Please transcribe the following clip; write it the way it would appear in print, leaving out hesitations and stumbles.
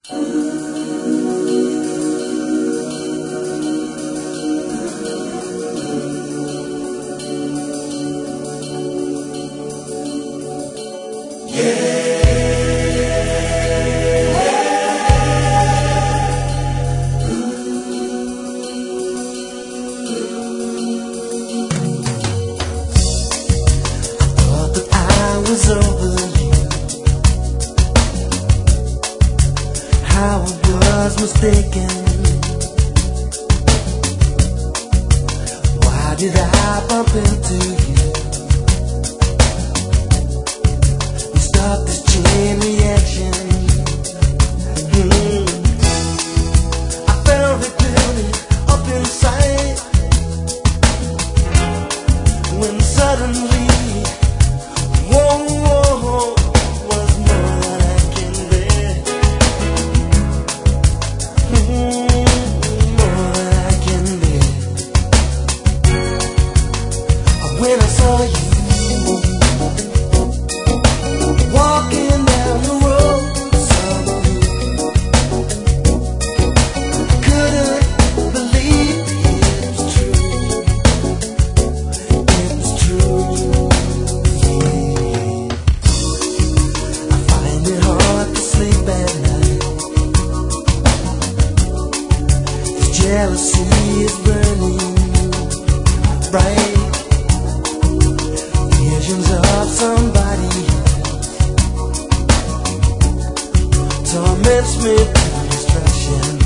I was mistaken. Why did I bump into you? We start this chain reaction. I felt it building up inside when suddenly, whoa, was more than I can bear. More than I can bear. When I saw you walking down the road, couldn't believe it was true. It was true. Yeah. I find it hard to sleep at night. This jealousy is burning bright. Visions of somebody torments me to distraction.